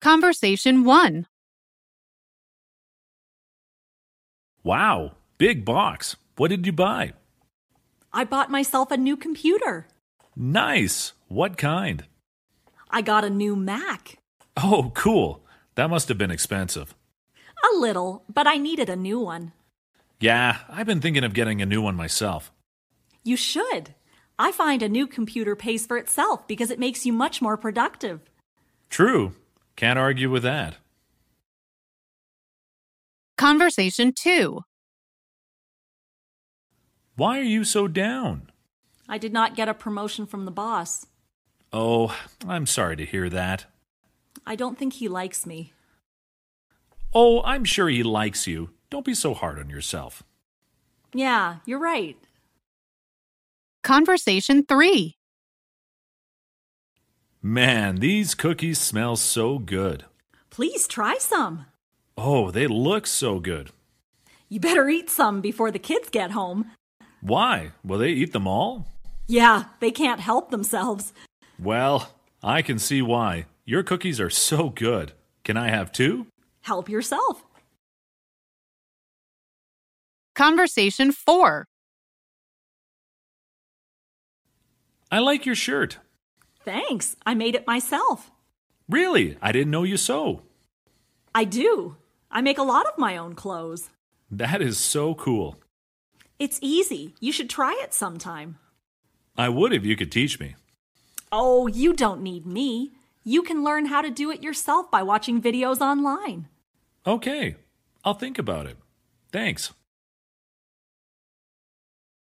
Conversation 1. Wow, big box. What did you buy? I bought myself a new computer. Nice. What kind? I got a new Mac. Oh, cool. That must have been expensive. A little, but I needed a new one. Yeah, I've been thinking of getting a new one myself. You should. I find a new computer pays for itself because it makes you much more productive. True. Can't argue with that. Conversation 2. Why are you so down? I did not get a promotion from the boss. Oh, I'm sorry to hear that. I don't think he likes me. Oh, I'm sure he likes you. Don't be so hard on yourself. Yeah, you're right. Conversation 3. Man, these cookies smell so good. Please try some. Oh, they look so good. You better eat some before the kids get home. Why? Will they eat them all? Yeah, they can't help themselves. Well, I can see why. Your cookies are so good. Can I have 2? Help yourself. Conversation 4. I like your shirt. Thanks, I made it myself. Really? I didn't know you sew. I do. I make a lot of my own clothes. That is so cool. It's easy. You should try it sometime. I would if you could teach me. Oh, you don't need me. You can learn how to do it yourself by watching videos online. Okay, I'll think about it. Thanks.